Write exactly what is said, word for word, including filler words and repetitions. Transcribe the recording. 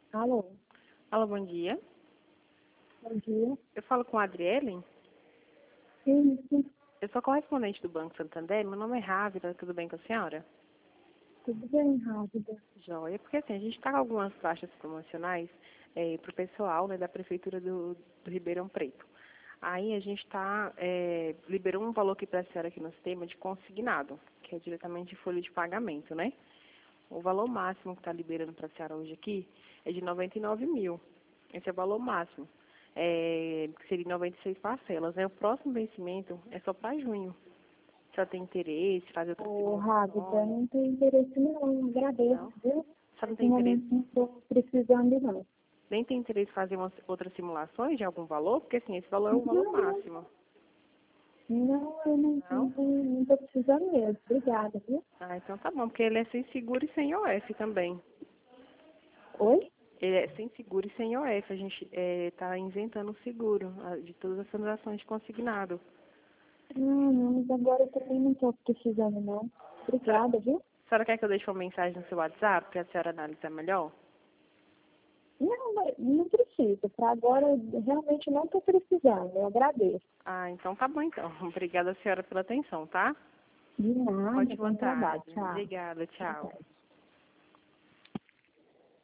Alô, Alô, bom dia. bom dia. Eu falo com a Adriele. Sim, sim, Eu sou correspondente do Banco Santander. Meu nome é Rávida. Tudo bem com a senhora? tudo bem, rápida. Joia. Porque assim, a gente está com algumas taxas promocionais para o pessoal, né, da Prefeitura do, do Ribeirão Preto. Aí a gente está, é, liberou um valor aqui para a senhora aqui no sistema de consignado, que é diretamente de folha de pagamento, né? O valor máximo que está liberando para a senhora hoje aqui é de noventa e nove mil. Esse é o valor máximo. É, que seria noventa e seis parcelas. Né? O próximo vencimento é só para junho. A senhora tem interesse, fazer outras Ô, Rápida, simulações? não tem interesse não, agradeço, Não? viu? A senhora não Nesse tem interesse? momento não estou precisando não. Nem tem interesse em fazer umas, outras simulações de algum valor? Porque assim, esse valor é o valor Não, não, máximo. não, eu não Não? não estou precisando mesmo. Obrigada, viu? Ah, então tá bom, porque ele é sem seguro e sem O F também. Oi? Ele é sem seguro e sem O F. A gente está isentando o seguro ah, de todas as transações de consignado. Não, não, mas agora eu também não estou precisando não. A senhora, Obrigada, viu? a senhora quer que eu deixe uma mensagem no seu WhatsApp para a senhora analisar melhor? Não, mas não precisa. Para agora eu realmente não estou precisando. Eu agradeço. Ah, então tá bom então. Obrigada, senhora, pela atenção, tá? De nada, Ótima bom trabalho. tarde. Tchau. Obrigada, Boa tchau. tarde.